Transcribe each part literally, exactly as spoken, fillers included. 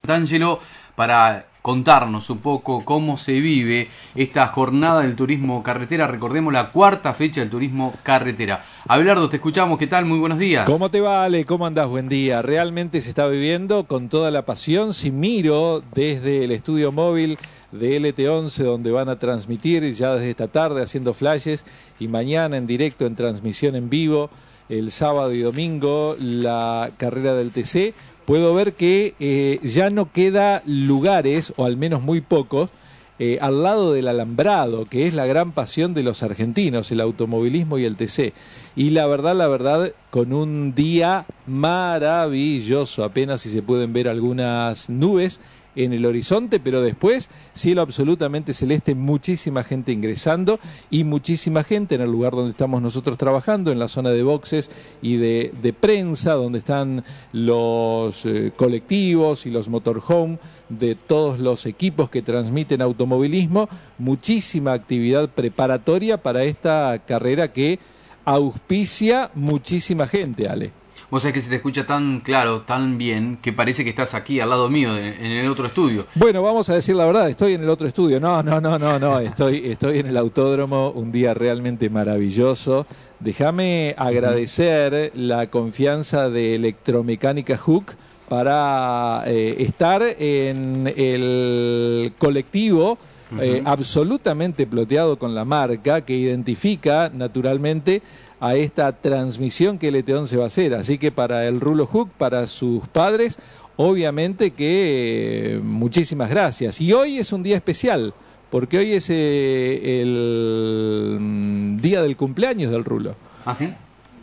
D'Angelo para contarnos un poco cómo se vive esta jornada del turismo carretera. Recordemos la cuarta fecha del turismo carretera. Abelardo, te escuchamos. ¿Qué tal? Muy buenos días. ¿Cómo te va, Ale? ¿Cómo andás? Buen día. Realmente se está viviendo con toda la pasión. Si miro desde el estudio móvil de L T once, donde van a transmitir ya desde esta tarde haciendo flashes, y mañana en directo, en transmisión en vivo, el sábado y domingo, la carrera del T C, puedo ver que eh, ya no queda lugares, o al menos muy pocos, eh, al lado del alambrado, que es la gran pasión de los argentinos, el automovilismo y el T C. Y la verdad, la verdad, con un día maravilloso, apenas si se pueden ver algunas nubes en el horizonte, pero después cielo absolutamente celeste, muchísima gente ingresando y muchísima gente en el lugar donde estamos nosotros trabajando, en la zona de boxes y de, de prensa, donde están los eh, colectivos y los motorhome de todos los equipos que transmiten automovilismo. Muchísima actividad preparatoria para esta carrera que auspicia muchísima gente, Ale. Vos sabés que se te escucha tan claro, tan bien, que parece que estás aquí al lado mío, en el otro estudio. Bueno, vamos a decir la verdad, estoy en el otro estudio. No, no, no, no, no, estoy, estoy en el autódromo, un día realmente maravilloso. Déjame agradecer uh-huh. la confianza de Electromecánica Hook para eh, estar en el colectivo uh-huh. eh, absolutamente ploteado con la marca, que identifica naturalmente a esta transmisión que L T once va a hacer. Así que para el Rulo Hook, para sus padres, obviamente que eh, muchísimas gracias. Y hoy es un día especial, porque hoy es eh, el mm, día del cumpleaños del Rulo. ¿Ah, sí?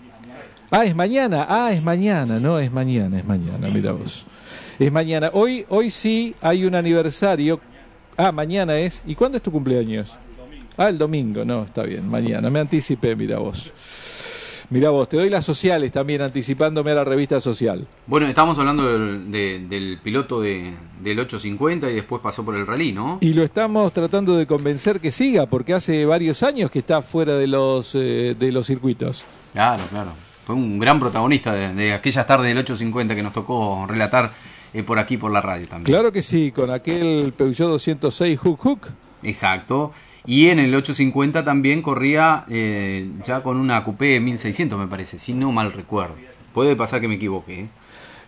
Ah, es mañana, ah, es mañana, no, es mañana, es mañana, mira vos. Es mañana. Hoy, hoy sí hay un aniversario. Ah, mañana es. ¿Y cuándo es tu cumpleaños? Ah, el domingo, no, está bien, mañana. Me anticipé, mira vos. Mira vos, te doy las sociales también, anticipándome a la revista social. Bueno, estamos hablando del, de, del piloto de, del ochocientos cincuenta y después pasó por el rally, ¿no? Y lo estamos tratando de convencer que siga, porque hace varios años que está fuera de los, eh, de los circuitos. Claro, claro. Fue un gran protagonista de, de aquellas tardes del ochocientos cincuenta que nos tocó relatar eh, por aquí, por la radio también. Claro que sí, con aquel Peugeot doscientos seis Hook Hook. Exacto. Y en el ochocientos cincuenta también corría eh, ya con una Coupé mil seiscientos, me parece, si no mal recuerdo. Puede pasar que me equivoque. ¿eh?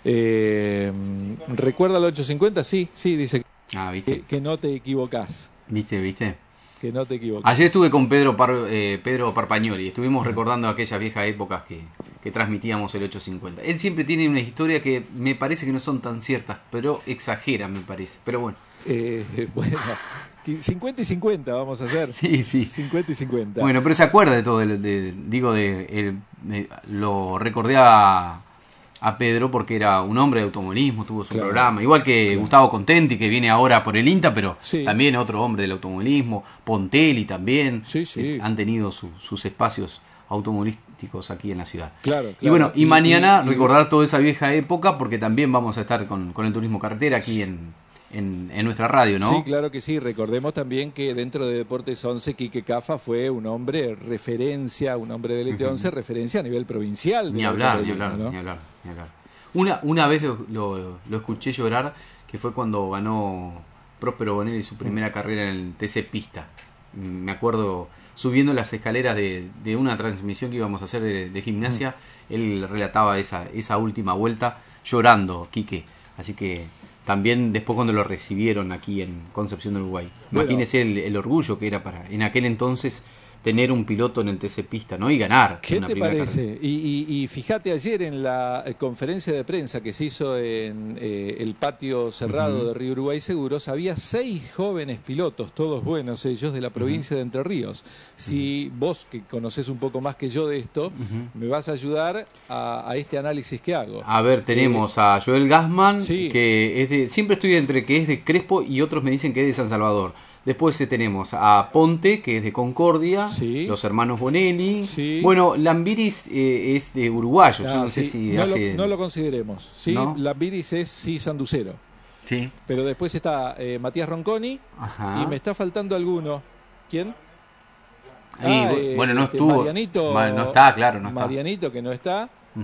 Eh, ¿Recuerda el ochocientos cincuenta? Sí, sí, dice ah, ¿viste? Que, que no te equivocás. ¿Viste, viste? Que no te equivocás. Ayer estuve con Pedro Par, eh, Pedro Parpagnoli, estuvimos recordando aquellas viejas épocas que, que transmitíamos el ochocientos cincuenta. Él siempre tiene una historia que me parece que no son tan ciertas, pero exagera, me parece. Pero bueno. Eh, bueno, cincuenta y cincuenta vamos a hacer. Sí, sí. cincuenta y cincuenta. Bueno, pero se acuerda de todo, de, de, digo, de, de, de lo recordé a, a Pedro porque era un hombre de automovilismo, tuvo su claro, programa, igual que claro. Gustavo Contenti, que viene ahora por el INTA, pero sí. también otro hombre del automovilismo, Pontelli también, sí, sí. Eh, han tenido su, sus espacios automovilísticos aquí en la ciudad. Claro, claro. Y bueno, y, y mañana y, y, recordar toda esa vieja época, porque también vamos a estar con, con el turismo carretera aquí en... En, en nuestra radio, ¿no? Sí, claro que sí. Recordemos también que dentro de Deportes once, Quique Cafa fue un hombre referencia, un hombre del L T once, uh-huh. referencia a nivel provincial. Ni hablar, ni hablar, ¿no? ni hablar, ni hablar. Una, una vez lo, lo, lo escuché llorar, que fue cuando ganó Próspero Bonelli su primera carrera en el T C Pista. Me acuerdo subiendo las escaleras de, de una transmisión que íbamos a hacer de, de gimnasia, uh-huh. él relataba esa, esa última vuelta llorando, Quique. Así que también después cuando lo recibieron aquí en Concepción del Uruguay. Bueno, imagínese el, el orgullo que era para en aquel entonces tener un piloto en el T C Pista, ¿no? Y ganar. ¿Qué una te parece? Carrera. Y, y, y fíjate ayer en la conferencia de prensa que se hizo en eh, el patio cerrado uh-huh. de Río Uruguay Seguros, había seis jóvenes pilotos, todos buenos ellos, de la provincia uh-huh. de Entre Ríos. Si uh-huh. vos, que conocés un poco más que yo de esto, uh-huh. me vas a ayudar a, a este análisis que hago. A ver, tenemos eh, a Joel Gassman, sí. que es de, siempre estoy entre que es de Crespo y otros me dicen que es de San Salvador. Después tenemos a Ponte, que es de Concordia, sí. los hermanos Bonelli. Sí. Bueno, Lambiris eh, es de uruguayo, ah, yo no sí. sé si no hace... Lo, no lo consideremos, ¿sí? ¿No? Lambiris es sí sanducero. Sí. Pero después está eh, Matías Ronconi. Ajá. Y me está faltando alguno. ¿Quién? Ahí, ah, eh, bueno, no este, estuvo. Marianito, no está, claro, no está. Marianito, que no está. Uh-huh.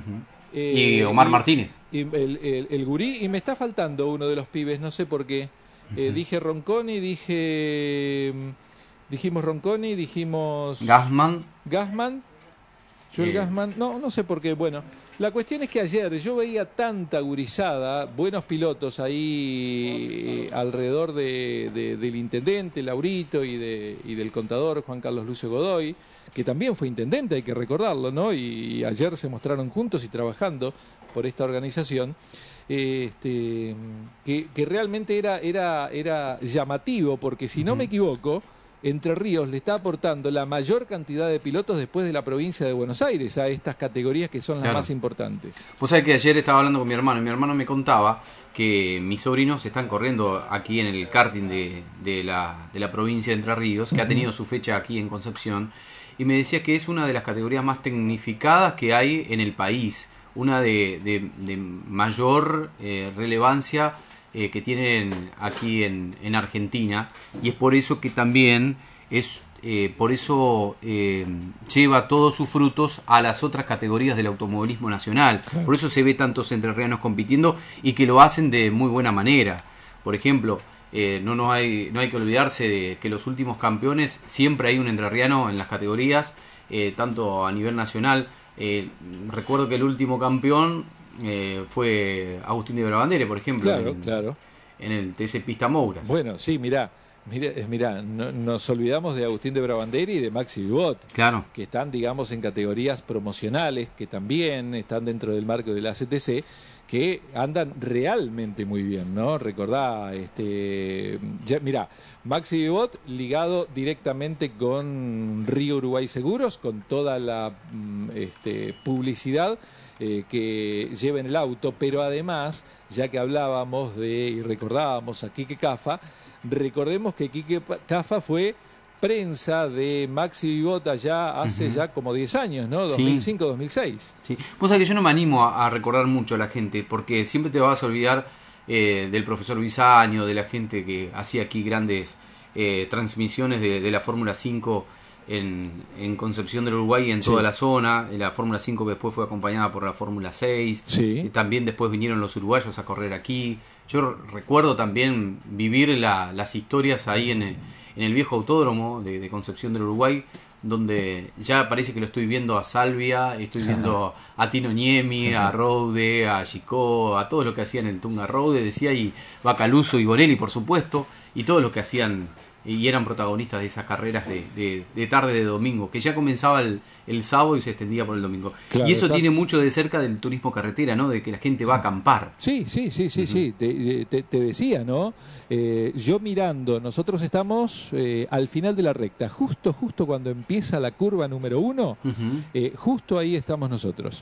Eh, y Omar y, Martínez. Y el, el, el gurí, y me está faltando uno de los pibes, no sé por qué. Eh, uh-huh. Dije Ronconi, dije... Dijimos Ronconi, dijimos... Gassman. Gassman. Joel eh. Gassman. No, no sé por qué. Bueno, la cuestión es que ayer yo veía tanta gurizada, buenos pilotos ahí eh, alrededor de, de, del intendente, Laurito, y, de, y del contador Juan Carlos Lucio Godoy, que también fue intendente, hay que recordarlo, ¿no? Y ayer se mostraron juntos y trabajando por esta organización, eh, este, que, que realmente era, era, era llamativo, porque si uh-huh. no me equivoco, Entre Ríos le está aportando la mayor cantidad de pilotos después de la provincia de Buenos Aires a estas categorías que son las claro. más importantes. Vos sabés que ayer estaba hablando con mi hermano y mi hermano me contaba que mis sobrinos están corriendo aquí en el karting de, de, la, de la provincia de Entre Ríos, que uh-huh. ha tenido su fecha aquí en Concepción, y me decía que es una de las categorías más tecnificadas que hay en el país, una de, de, de mayor eh, relevancia Eh, que tienen aquí en, en Argentina, y es por eso que también es eh, por eso eh, lleva todos sus frutos a las otras categorías del automovilismo nacional. Claro. Por eso se ve tantos entrerrianos compitiendo y que lo hacen de muy buena manera. Por ejemplo, eh, no, no, hay, no hay que olvidarse de que los últimos campeones siempre hay un entrerriano en las categorías, eh, tanto a nivel nacional. Eh, recuerdo que el último campeón Eh, fue Agustín de Bravandere, por ejemplo, claro, en, claro. en el T C Pista Mouras. Bueno, sí, mirá, mirá, mirá no, nos olvidamos de Agustín de Bravandere y de Maxi Vivot, claro. que están, digamos, en categorías promocionales, que también están dentro del marco de la C T C, que andan realmente muy bien, ¿no? Recordá, este, ya, mirá, Maxi Vivot ligado directamente con Río Uruguay Seguros, con toda la este, publicidad Eh, que lleva en el auto, pero además, ya que hablábamos de y recordábamos a Quique Cafa, recordemos que Quique Cafa fue prensa de Maxi Vivot allá hace uh-huh. ya como diez años, ¿no? dos mil cinco, dos mil seis. Sí. Vos sabés que yo no me animo a, a recordar mucho a la gente, porque siempre te vas a olvidar eh, del profesor Bisaño, de la gente que hacía aquí grandes eh, transmisiones de, de la Fórmula cinco En, en Concepción del Uruguay y en sí. toda la zona. La Fórmula cinco que después fue acompañada por la Fórmula seis, sí. y también después vinieron los uruguayos a correr aquí. Yo recuerdo también vivir la, las historias ahí en el, en el viejo autódromo de, de Concepción del Uruguay, donde ya parece que lo estoy viendo a Salvia, estoy viendo a Tino Niemi, a Rode, a Chicó, a todos los que hacían el Tunga Rode, decía, y Bacaluso y Bonelli, por supuesto, y todos los que hacían y eran protagonistas de esas carreras de, de, de tarde de domingo, que ya comenzaba el, el sábado y se extendía por el domingo. Claro, y eso estás... tiene mucho de cerca del turismo carretera, ¿no? De que la gente va a acampar. Sí, sí, sí, sí, uh-huh. sí. Te, te, te decía, ¿no? Eh, yo mirando, nosotros estamos eh, al final de la recta, justo, justo cuando empieza la curva número uno, uh-huh. eh, justo ahí estamos nosotros.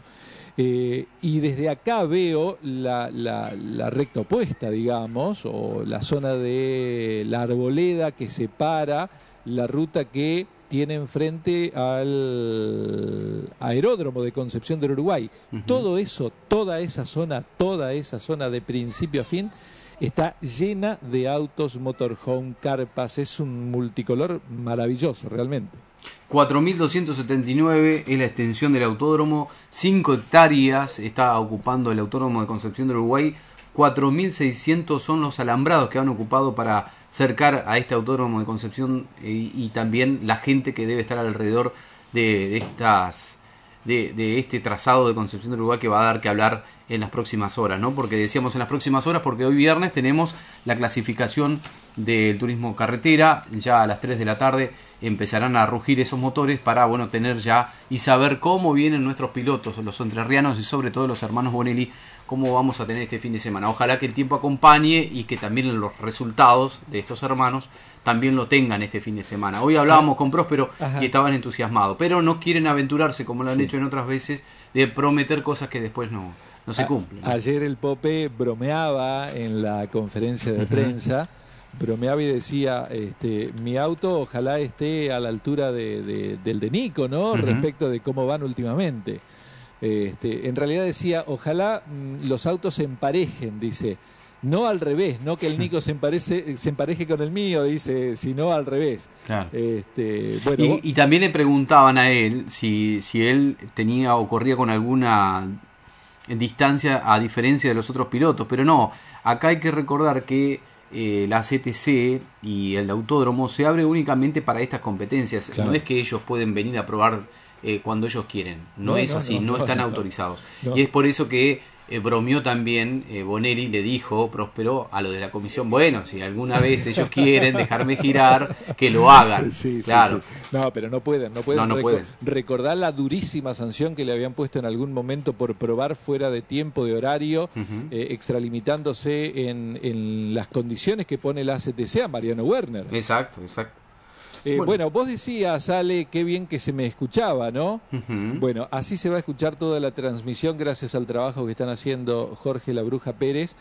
Eh, y desde acá veo la, la, la recta opuesta, digamos, o la zona de la arboleda que separa la ruta que tiene enfrente al aeródromo de Concepción del Uruguay. Uh-huh. Todo eso, toda esa zona, toda esa zona de principio a fin está llena de autos, motorhome, carpas, es un multicolor maravilloso realmente. cuatro mil doscientos setenta y nueve es la extensión del autódromo, cinco hectáreas está ocupando el autódromo de Concepción del Uruguay, cuatro mil seiscientos son los alambrados que han ocupado para cercar a este autódromo de Concepción y, y también la gente que debe estar alrededor de, de estas de, de este trazado de Concepción del Uruguay, que va a dar que hablar en las próximas horas, ¿no? Porque decíamos en las próximas horas porque hoy viernes tenemos la clasificación del turismo carretera, ya a las tres de la tarde empezarán a rugir esos motores para, bueno, tener ya y saber cómo vienen nuestros pilotos, los entrerrianos y sobre todo los hermanos Bonelli, cómo vamos a tener este fin de semana. Ojalá que el tiempo acompañe y que también los resultados de estos hermanos también lo tengan este fin de semana. Hoy hablábamos con Próspero Ajá. y estaban entusiasmados, pero no quieren aventurarse, como lo han sí. hecho en otras veces, de prometer cosas que después no, no se cumplen. Ayer el Pope bromeaba en la conferencia de prensa, bromeaba y decía, este, mi auto ojalá esté a la altura de, de, del de Nico, ¿no? Uh-huh. Respecto de cómo van últimamente. Este, en realidad decía, ojalá mmm, los autos se emparejen, dice. No al revés, no que el Nico se, emparece, se empareje con el mío, dice, sino al revés. Claro. Este, bueno, y, vos... y también le preguntaban a él si, si él tenía o corría con alguna en distancia a diferencia de los otros pilotos. Pero no, acá hay que recordar que eh, la C T C y el autódromo se abre únicamente para estas competencias. Claro. No es que ellos pueden venir a probar eh, cuando ellos quieren. No, no es no, así, no, no están no, autorizados. No. Y es por eso que eh, bromeó también eh, Bonelli, le dijo Próspero a lo de la comisión, bueno, si alguna vez ellos quieren dejarme girar, que lo hagan. Sí, claro. Sí, sí. No, pero no pueden, no pueden. No, no Reco- pueden. Recordar la durísima sanción que le habían puesto en algún momento por probar fuera de tiempo, de horario, uh-huh. eh, extralimitándose en, en las condiciones que pone la A C T C a Mariano Werner. Exacto, exacto. Eh, bueno. bueno, vos decías, Ale, qué bien que se me escuchaba, ¿no? Uh-huh. Bueno, así se va a escuchar toda la transmisión gracias al trabajo que están haciendo Jorge La Bruja Pérez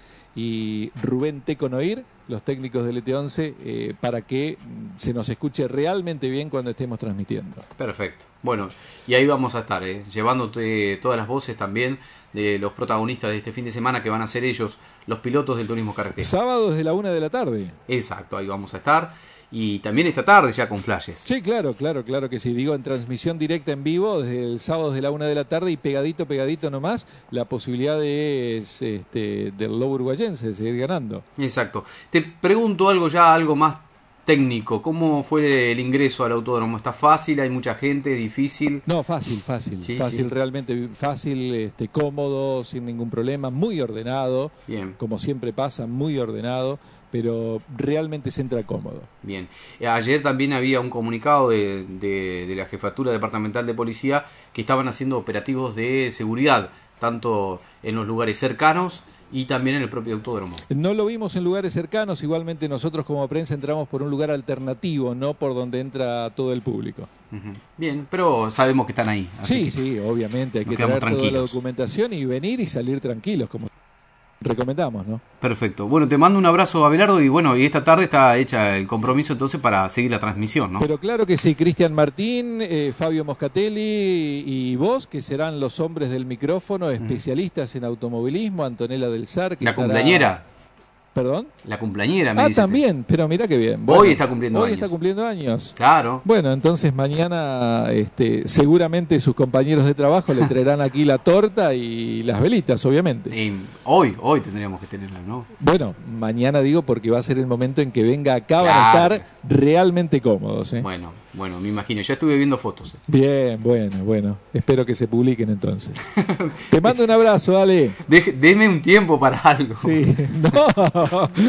y Rubén Teconoir, los técnicos del E T once, eh, para que se nos escuche realmente bien cuando estemos transmitiendo. Perfecto. Bueno, y ahí vamos a estar, ¿eh? llevándote todas las voces también de los protagonistas de este fin de semana, que van a ser ellos, los pilotos del turismo carretera. Sábado desde la una de la tarde. Exacto, ahí vamos a estar. Y también esta tarde ya con flashes. Sí, claro, claro, claro que sí. Digo, en transmisión directa en vivo desde el sábado de la una de la tarde y pegadito, pegadito nomás, la posibilidad de, este, del lobo uruguayense de seguir ganando. Exacto. Te pregunto algo ya, algo más técnico. ¿Cómo fue el ingreso al autódromo? ¿Está fácil? ¿Hay mucha gente? ¿Difícil? No, fácil, fácil. Sí, fácil, sí. Realmente fácil, este, cómodo, sin ningún problema, muy ordenado. Bien. Como siempre pasa, muy ordenado. Pero realmente se entra cómodo. Bien. Ayer también había un comunicado de, de, de la Jefatura Departamental de Policía que estaban haciendo operativos de seguridad, tanto en los lugares cercanos y también en el propio autódromo. No lo vimos en lugares cercanos, igualmente nosotros como prensa entramos por un lugar alternativo, no por donde entra todo el público. Uh-huh. Bien, pero sabemos que están ahí. Así sí, sí, obviamente, hay que traer toda la documentación y venir y salir tranquilos, como recomendamos, ¿no? Perfecto. Bueno, te mando un abrazo, Abelardo, y bueno, y esta tarde está hecha el compromiso entonces para seguir la transmisión, ¿no? Pero claro que sí, Cristian Martín, eh, Fabio Moscatelli y vos, que serán los hombres del micrófono, especialistas en automovilismo, Antonella del Sar. Que la estará... cumpleañera. ¿Perdón? La cumpleañera, me Ah, dice. También, pero mira qué bien. Bueno, hoy está cumpliendo hoy años. Hoy está cumpliendo años. Claro. Bueno, entonces mañana este, seguramente sus compañeros de trabajo le traerán aquí la torta y las velitas, obviamente. Y hoy, hoy tendríamos que tenerla, ¿no? Bueno, mañana digo porque va a ser el momento en que venga acá, van a estar realmente cómodos. ¿eh? Bueno, bueno, me imagino. Ya estuve viendo fotos. ¿eh? Bien, bueno, bueno. Espero que se publiquen entonces. Te mando un abrazo, Ale. Deje, deme un tiempo para algo. Sí, no.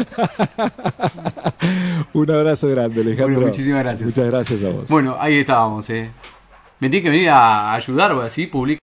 Un abrazo grande, Alejandro. Bueno, muchísimas gracias. Muchas gracias a vos. Bueno, ahí estábamos. ¿eh? Me tiene que venir a ayudar, o así publica.